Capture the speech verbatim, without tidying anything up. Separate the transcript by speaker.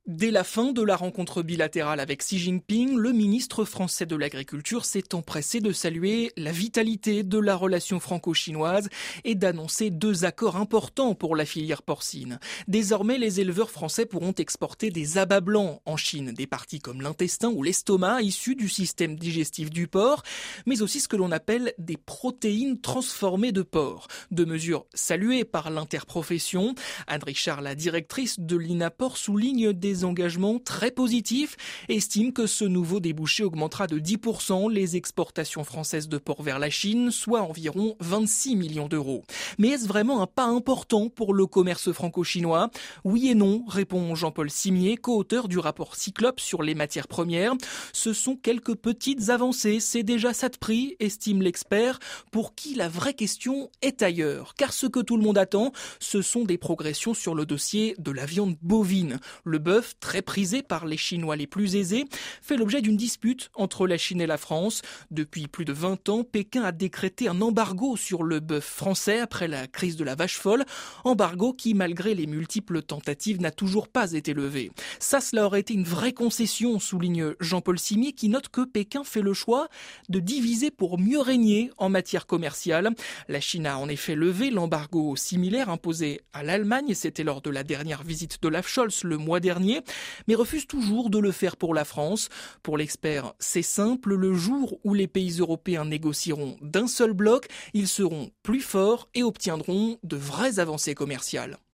Speaker 1: Dès la fin de la rencontre bilatérale avec Xi Jinping, le ministre français de l'Agriculture s'est empressé de saluer la vitalité de la relation franco-chinoise et d'annoncer deux accords importants pour la filière porcine. Désormais, les éleveurs français pourront exporter des abats blancs en Chine, des parties comme l'intestin ou l'estomac issus du système digestif du porc, mais aussi ce que l'on appelle des protéines transformées de porc. Deux mesures saluées par l'interprofession. Anne Richard, la directrice de l'INAPOR, souligne des engagements très positifs et estime que ce nouveau débouché augmentera de dix pour cent les exportations françaises de porc vers la Chine, soit environ vingt-six millions d'euros. Mais est-ce vraiment un pas important pour le commerce franco-chinois ? Oui et non, répond Jean-Paul Simier, co-auteur du rapport Cyclope sur les matières premières. Ce sont quelques petites avancées, c'est déjà ça de prix, estime l'expert, pour qui la vraie question est ailleurs. Car ce que tout le monde attend, ce sont des progressions sur le dossier de la viande bovine. Le bœuf, très prisé par les Chinois les plus aisés, fait l'objet d'une dispute entre la Chine et la France. Depuis plus de vingt ans, Pékin a décrété un embargo sur le bœuf français après la crise de la vache folle. Embargo qui, malgré les multiples tentatives, n'a toujours pas été levé. Ça, cela aurait été une vraie concession, souligne Jean-Paul Simier, qui note que Pékin fait le choix de diviser pour mieux régner en matière commerciale. La Chine a en effet levé l'embargo similaire imposé à l'Allemagne, c'était lors de la dernière visite d'Olaf Scholz le mois dernier, mais refuse toujours de le faire pour la France. Pour l'expert, c'est simple, le jour où les pays européens négocieront d'un seul bloc, ils seront plus forts et obtiendront de vraies avancées commerciales.